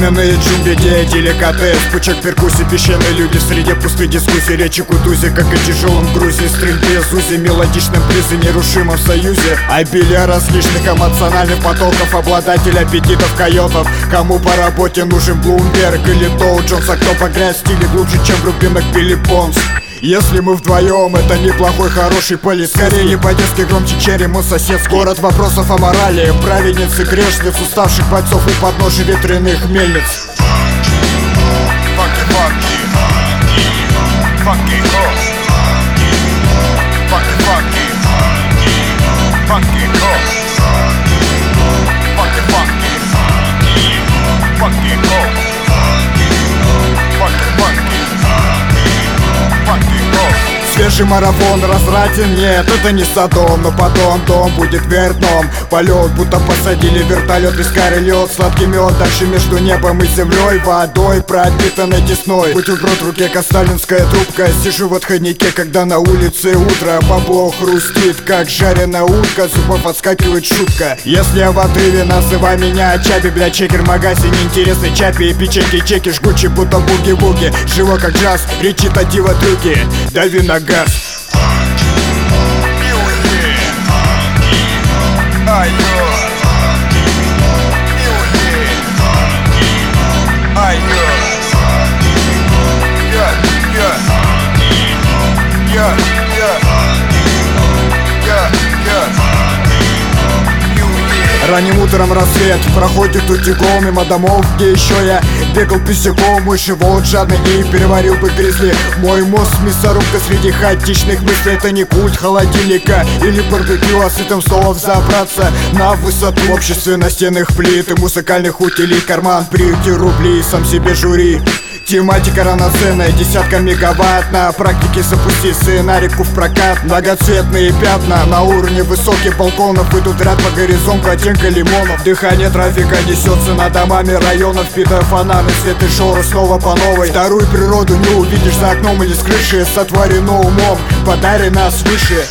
Каменные джунгли, где деликатес, пучок перкуссий, песчаные люди среди пустой дискуссии, речи кутузи, как и тяжелом грузе, стрельбе, зузе, мелодичном призе, нерушимом союзе, обилие различных эмоциональных потоков, обладатель аппетитов койотов. Кому по работе нужен Блумберг или Доу Джонс, а кто погрязь в стиле глубже, чем в рубинах Билли Бонс. Если мы вдвоем, это неплохой, хороший полис. Скорее не по-детски громче черри, мой сосед. Город вопросов о морали, праведниц и грешниц, уставших бойцов у подножия ветряных мельниц. Свежий марафон развратен, нет, это не Содом. Но потом дом будет верном. Полет, будто посадили вертолет, искали лед, сладкий мед. Дальше между небом и землей, водой пропитанной десной. Бутерброд в руке, косталинская трубка. Сижу в отходнике, когда на улице утро. Бабло хрустит, как жареная утка. Зубов отскакивает шутка. Если я в отрыве, называй меня Чапи. Бля, чекер в магазине, интересный Чапи. И печеньки, чеки, жгучие, будто буги-буги. Живо как джаз, речитатива трюки. Дави на газ. Ранним утром рассвет проходит утюгом мимо домов, где еще я бегал босиком. Мой живот жадный и переварил бы гризли. Мой мозг мясорубка среди хаотичных мыслей. Это не культ холодильника или барбекю, а сытым словом забраться на высоту. В обществе настенных плит и музыкальных утилей. Карман приюти рубли, сам себе жюри. Тематика равноценная, десятка мегаватт. На практике запусти сценарику в прокат. Многоцветные пятна на уровне высоких балконов идут в ряд по горизонту, оттенка лимонов. Дыхание трафика несется над домами районов, впитывая фонарный свет и шоры снова по новой. Вторую природу не увидишь за окном или с крыши. Сотворено умом, подарено свыше.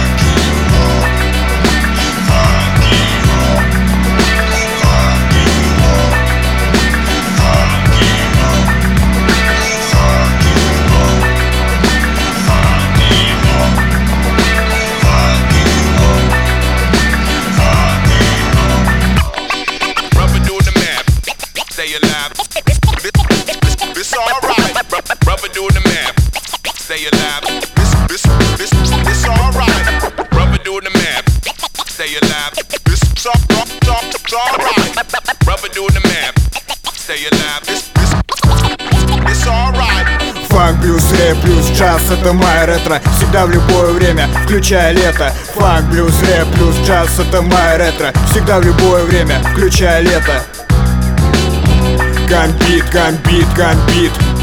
Stay alive. This alright. Rubber doing the math. Stay alive. This alright. Rubber doing the math. Stay alive. This alright. Rubber doing the math. Stay alive. This alright. Фанк, блюз, рэп, плюс джаз, это моя ретро. Всегда в любое время, включая лето. Фанк, блюз, рэп, плюс джаз, это моя ретро. Всегда в любое время, включая лето. Гамбит, гамбит, гамбит.